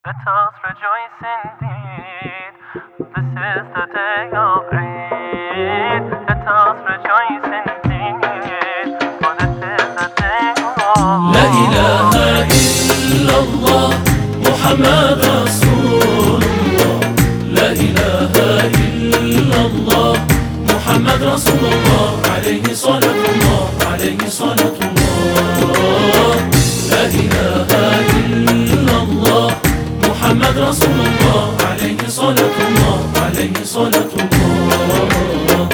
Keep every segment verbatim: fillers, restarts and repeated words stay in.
Let us rejoice indeed. This is the day of Eid. Let us rejoice indeed. For this is the day of La ilaha illallah Muhammad Rasulullah. La ilaha illallah Muhammad Rasulullah. Alayhi salatullah, alayhi salatullah. La ilaha illallah Muhammad Rasulullah. Alayhi salatullah, alayhi salatullah.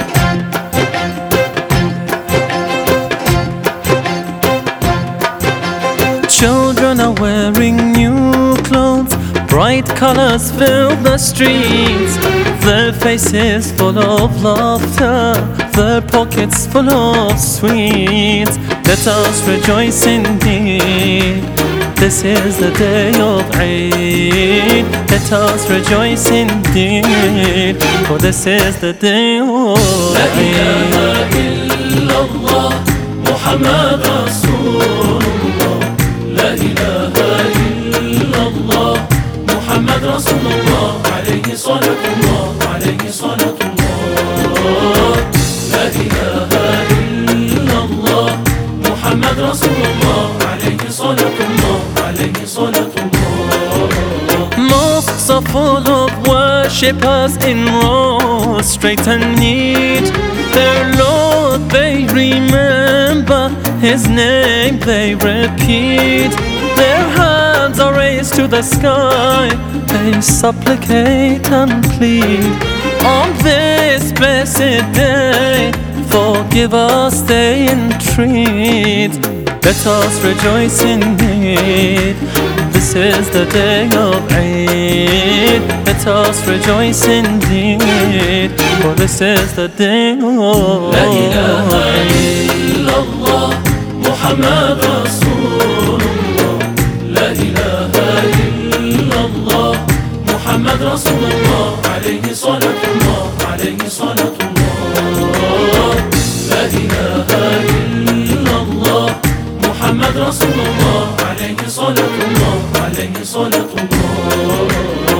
Children are wearing new clothes, bright colors fill the streets. Their faces full of laughter, their pockets full of sweets. Let us rejoice indeed. This is the day of Eid. Let us rejoice indeed, for this is the day of La ilaha illallah Muhammad Rasulullah. La ilaha illallah Muhammad Rasulullah. Alayhi salatullah, alayhi salatullah. La ilaha illallah Muhammad Rasulullah. Alayhi salatullah, alayhi salatullah. Mosques are full of worshippers in rows, straight and neat. Their Lord they remember, His name they repeat. Their hands are raised to the sky, they supplicate and plead. On this blessed day, forgive us they entreat. Let us rejoice indeed. This is the day of Eid. Let us rejoice indeed, for this is the day of La ilaha illallah Muhammad Rasulullah. La ilaha illallah Muhammad Rasulullah. Alayhi salatullah, alayhi salatullah. La ilaha illallah Muhammad Rasulullah. Alayhi salatullah, alayhi salatullah.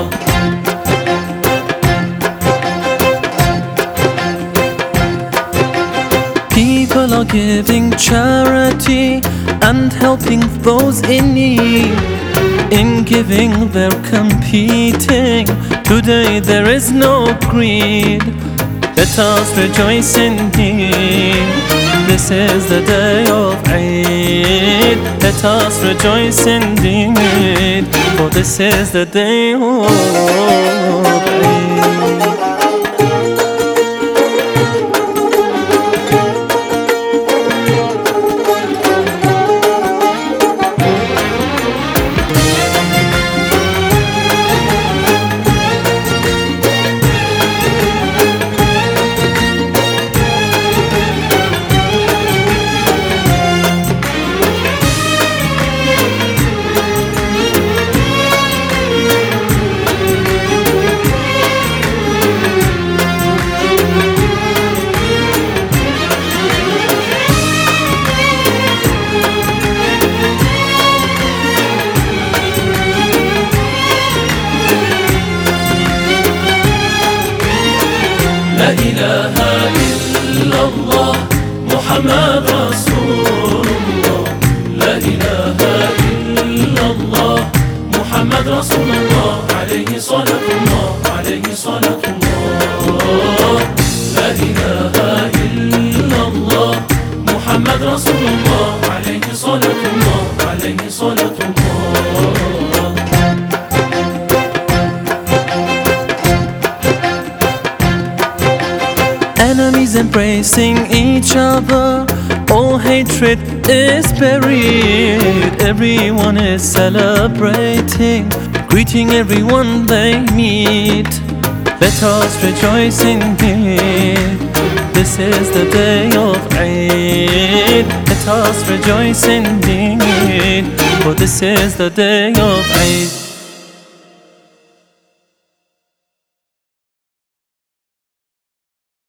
People are giving charity and helping those in need. In giving they're competing. Today there is no greed. Let us rejoice indeed. This is the day of Eid. Let us rejoice indeed, for this is the day of Eid. La ilaha illallah Muhammad Rasulullah. La ilaha illallah Muhammad Rasulullah. Alayhi salatullah, alayhi salatullah. La ilaha illallah Muhammad Rasulullah. Alayhi salatullah, alayhi salatullah. Enemies embracing each other, all hatred is buried. Everyone is celebrating, greeting everyone they meet. Let us rejoice indeed. This is the day of Eid. Let us rejoice indeed, for this is the day of Eid.